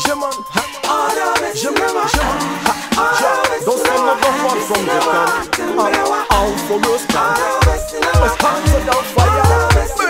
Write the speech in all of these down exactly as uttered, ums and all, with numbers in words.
J'aime, j'aime, j'aime. Don't stand up and fall from the camp. Out for your stand. Let's hands are down fire.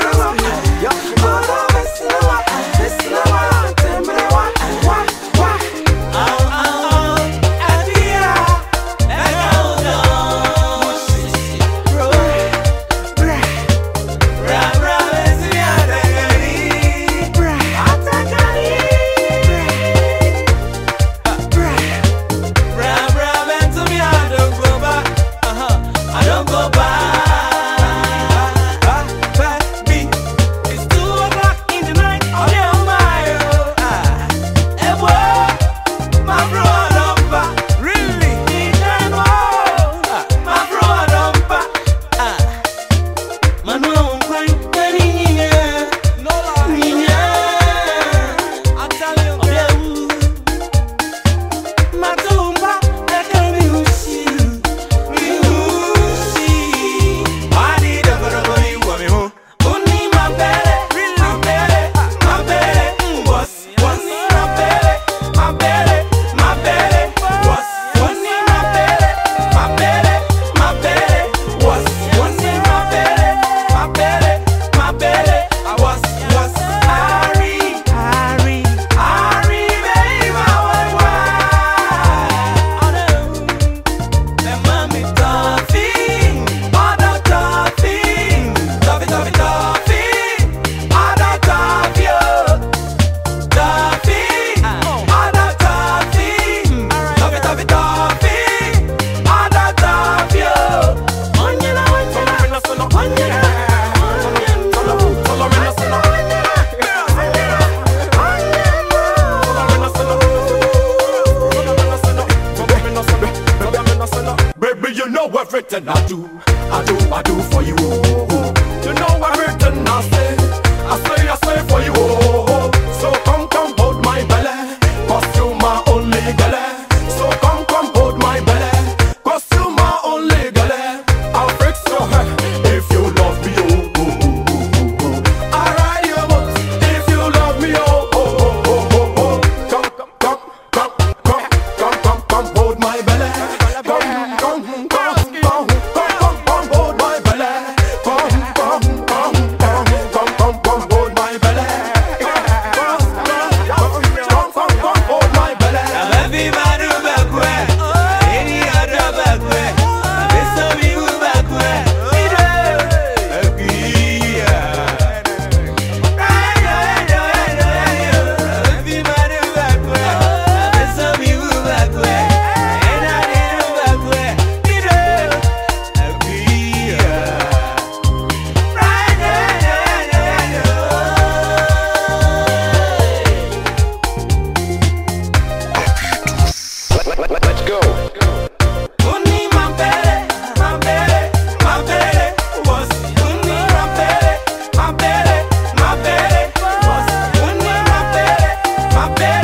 Everything I do, I do, I do for you. You know everything I say, I say, I say for you. So come, come, hold my belly, cause you my only belly. So come, come, hold my belly, cause you my only belly. I'll fix your hair if you love me, oh, oh, oh, oh, oh. I'll ride your boat if you love me, oh, oh, oh, oh, oh. Come, come, come, come, come, come, come, come, hold my belly. Come, come, come. My belly,